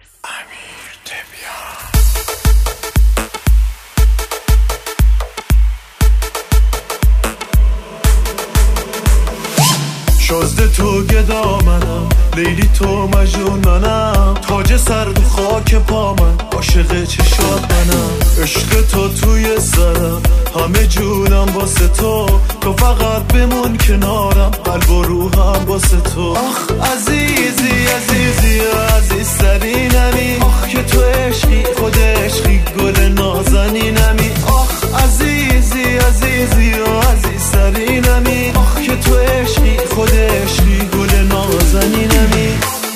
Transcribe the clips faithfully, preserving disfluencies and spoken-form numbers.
شازده تو گدا منم، لیلی تو مجنون منم، تاج سر تو خاک پا من، عاشق چشات منم. عشق تو توی سرم، همه جونم واسه تو، تو فقط بمون کنارم، قلب و روحم واسه تو. آخ عزیزی عزیزی عزیزترینمی، آخ که تو عشقی خود عشقی گل نازنینمی. آخ عزیزی عزیزی عزیزترینمی، آخ که تو عشقی خود عشقی گل نازنینمی.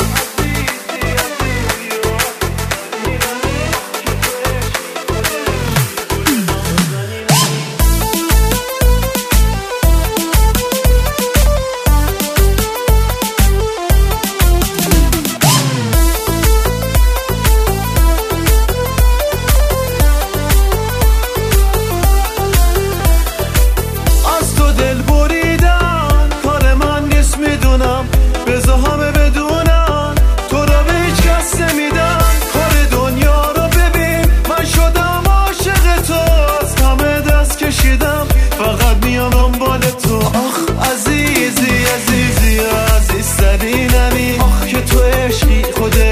بذار همه بدونن تو را به هیچ کس نمیدن، کار دنیا رو ببین من شدم عاشق تو، از همه دست کشیدم فقط میام دنبال تو. آخ عزیزی عزیزی عزیزترینمی، آخ که تو عشقی خود